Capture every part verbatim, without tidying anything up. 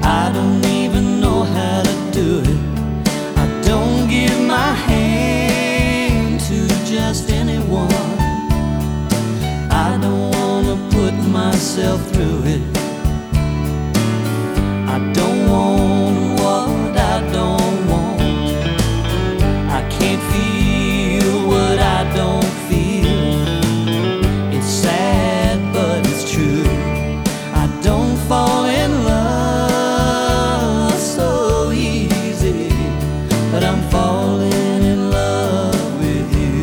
I don't even know how to do it. I don't give my hand to just anyone. I don't wanna put myself through it. I don't want what I don't want. I can't feel what I don't feel. It's sad, but it's true. I don't fall in love so easy, but I'm falling in love with you.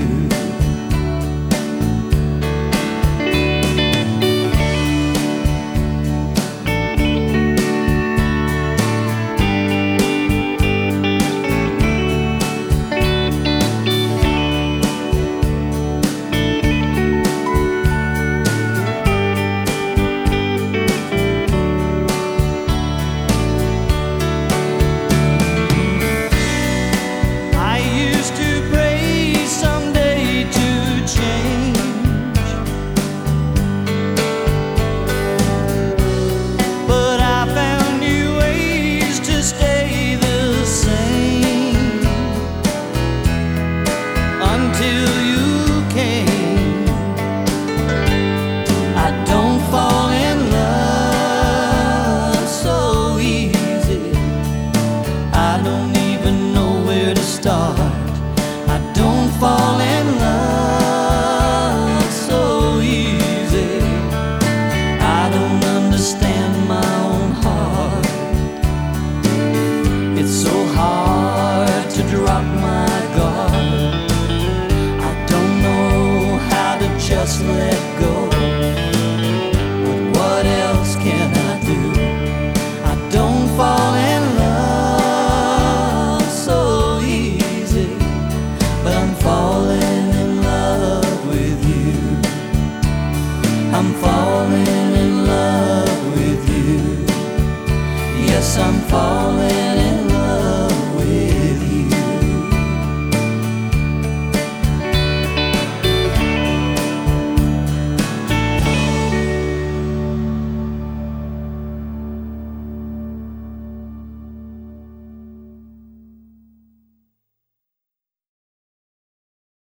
Until you came, I don't fall in love so easy. I don't even know where to start. I don't fall in love so easy. I don't understand my own heart. It's so hard to drop my guard. Just let go. But what else can I do? I don't fall in love so easy, but I'm falling in love with you. I'm falling in love with you. Yes, I'm falling